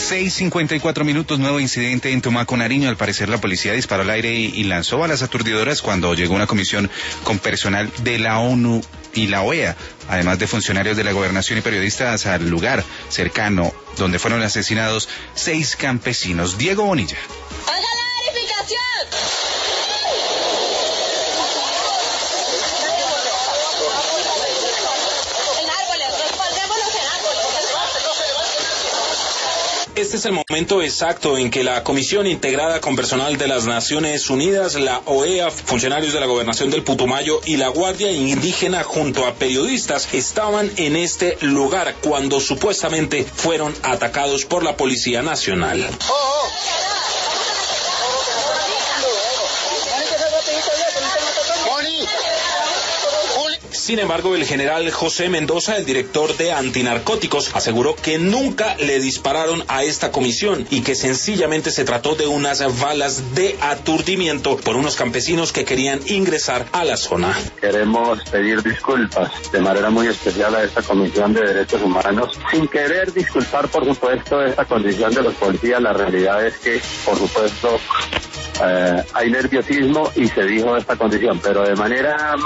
6:54, nuevo incidente en Tumaco, Nariño. Al parecer la policía disparó al aire y lanzó balas aturdidoras cuando llegó una comisión con personal de la ONU y la OEA, además de funcionarios de la gobernación y periodistas al lugar cercano donde fueron asesinados 6 campesinos. Diego Bonilla. ¡Haga la verificación! Este es el momento exacto en que la comisión integrada con personal de las Naciones Unidas, la OEA, funcionarios de la gobernación del Putumayo y la Guardia Indígena junto a periodistas estaban en este lugar cuando supuestamente fueron atacados por la Policía Nacional. Sin embargo, el general José Mendoza, el director de Antinarcóticos, aseguró que nunca le dispararon a esta comisión y que sencillamente se trató de unas balas de aturdimiento por unos campesinos que querían ingresar a la zona. Queremos pedir disculpas de manera muy especial a esta Comisión de Derechos Humanos, sin querer disculpar, por supuesto, esta condición de los policías. La realidad es que, por supuesto, hay nerviosismo y se dijo esta condición, pero de manera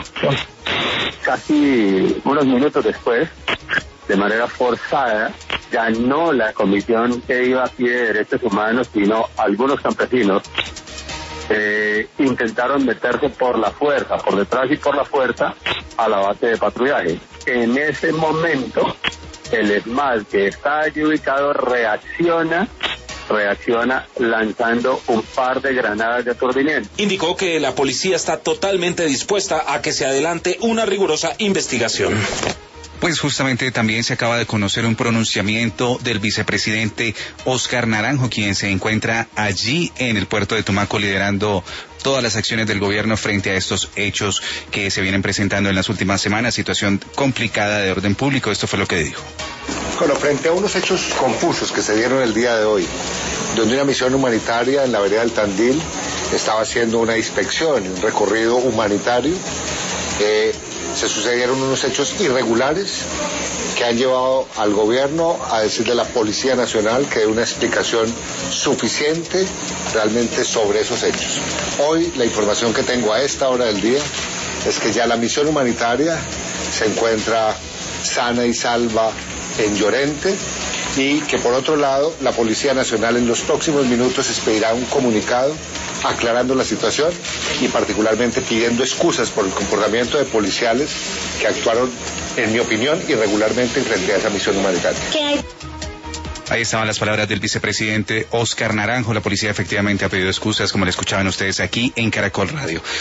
casi unos minutos después, de manera forzada, ya no la comisión que iba a pie de derechos humanos, sino algunos campesinos intentaron meterse por la fuerza, por detrás y por la fuerza, a la base de patrullaje. En ese momento, el ESMAD, que está allí ubicado, reacciona lanzando un par de granadas de aturdimiento. Indicó que la policía está totalmente dispuesta a que se adelante una rigurosa investigación. Pues justamente también se acaba de conocer un pronunciamiento del vicepresidente Óscar Naranjo, quien se encuentra allí en el puerto de Tumaco liderando todas las acciones del gobierno frente a estos hechos que se vienen presentando en las últimas semanas, situación complicada de orden público. Esto fue lo que dijo. Bueno, frente a unos hechos confusos que se dieron el día de hoy, donde una misión humanitaria en la vereda del Tandil estaba haciendo una inspección, un recorrido humanitario, se sucedieron unos hechos irregulares que han llevado al gobierno a decirle a la Policía Nacional que dé una explicación suficiente realmente sobre esos hechos. Hoy la información que tengo a esta hora del día es que ya la misión humanitaria se encuentra sana y salva en Llorente y que por otro lado la Policía Nacional en los próximos minutos expedirá un comunicado aclarando la situación y particularmente pidiendo excusas por el comportamiento de policiales que actuaron, en mi opinión, irregularmente frente a esa misión humanitaria. Ahí estaban las palabras del vicepresidente Óscar Naranjo. La policía efectivamente ha pedido excusas, como le escuchaban ustedes aquí en Caracol Radio.